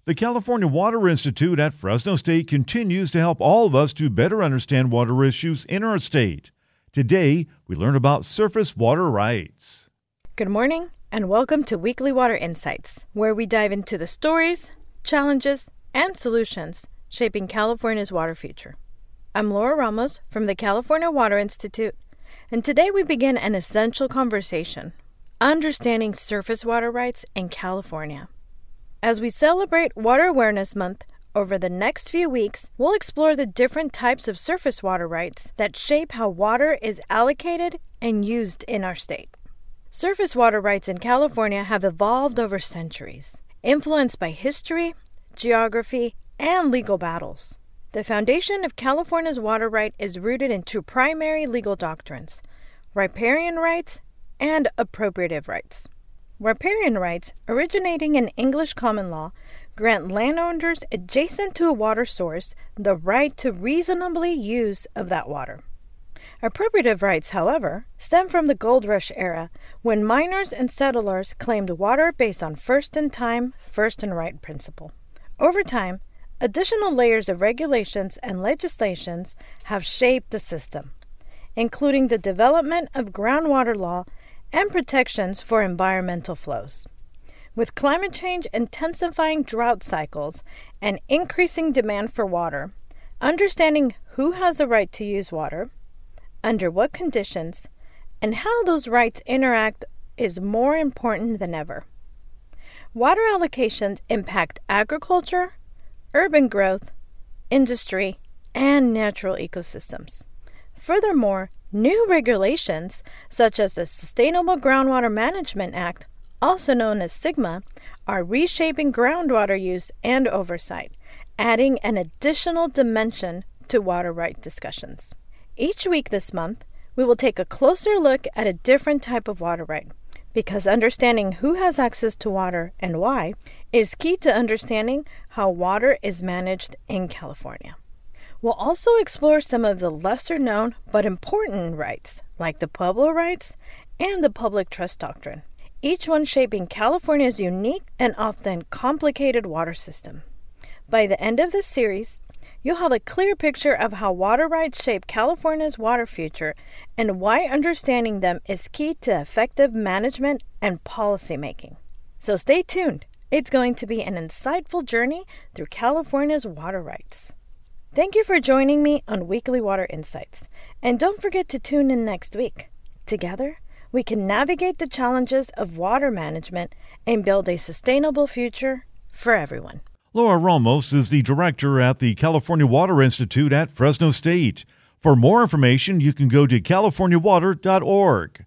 The California Water Institute at Fresno State continues to help all of us to better understand water issues in our state. Today, we learn about surface water rights. Good morning, and welcome to Weekly Water Insights, where we dive into the stories, challenges, and solutions shaping California's water future. I'm Laura Ramos from the California Water Institute, and today we begin an essential conversation, understanding surface water rights in California. As we celebrate Water Awareness Month, over the next few weeks, we'll explore the different types of surface water rights that shape how water is allocated and used in our state. Surface water rights in California have evolved over centuries, influenced by history, geography, and legal battles. The foundation of California's water right is rooted in two primary legal doctrines: riparian rights and appropriative rights. Riparian rights, originating in English common law, grant landowners adjacent to a water source the right to reasonably use of that water. Appropriative rights, however, stem from the Gold Rush era, when miners and settlers claimed water based on first-in-time, first-in-right principle. Over time, additional layers of regulations and legislations have shaped the system, including the development of groundwater law and protections for environmental flows. With climate change intensifying drought cycles and increasing demand for water, understanding who has a right to use water, under what conditions, and how those rights interact is more important than ever. Water allocations impact agriculture, urban growth, industry, and natural ecosystems. Furthermore, new regulations, such as the Sustainable Groundwater Management Act, also known as SGMA, are reshaping groundwater use and oversight, adding an additional dimension to water right discussions. Each week this month, we will take a closer look at a different type of water right, because understanding who has access to water and why is key to understanding how water is managed in California. We'll also explore some of the lesser-known but important rights, like the Pueblo rights and the public trust doctrine, each one shaping California's unique and often complicated water system. By the end of this series, you'll have a clear picture of how water rights shape California's water future and why understanding them is key to effective management and policy making. So stay tuned. It's going to be an insightful journey through California's water rights. Thank you for joining me on Weekly Water Insights. And don't forget to tune in next week. Together, we can navigate the challenges of water management and build a sustainable future for everyone. Laura Ramos is the director at the California Water Institute at Fresno State. For more information, you can go to californiawater.org.